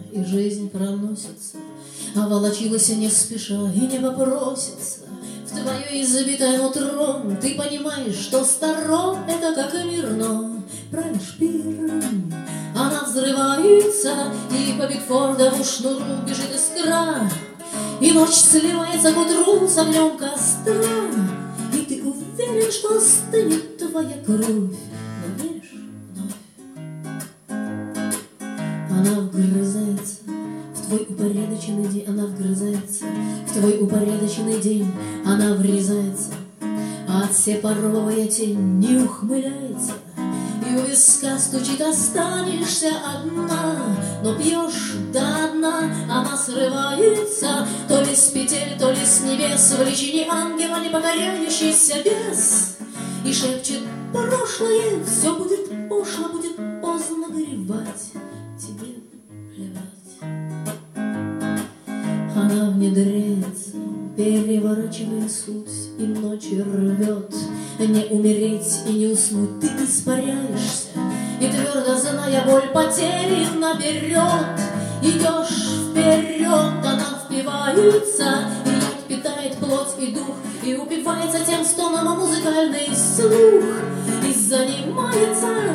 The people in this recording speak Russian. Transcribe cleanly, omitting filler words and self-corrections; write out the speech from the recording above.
и жизнь проносится, а волочилась не спеша и не попросится в твое избитое нутро. Ты понимаешь, что старо — это как и мирно. Правишь пиром, она взрывается, и по Бигфордову шнуру бежит искра, и ночь сливается к утру с огнем костра, и ты уверен, что остынет твоя кровь. Но веришь вновь. Она вгрызается в твой упорядоченный день, она вгрызается в твой упорядоченный день, она врезается, а от сепаровая тень не ухмыляется, и у виска стучит: останешься одна. Но пьешь до дна, она срывается то ли с петель, то ли с небес, в личине ангела не покоряющийся бес, и шепчет: прошлое все будет пошло, будет поздно горевать, тебе плевать. Она внедряется, переворачивая суть, и ночью рвет. Не умереть и не уснуть, ты испаряешься, и твердо зная боль потери наперед, идешь вперед. Она впивается, и яд питает плоть и дух, и упивается тем стоном музыкальный слух, и занимается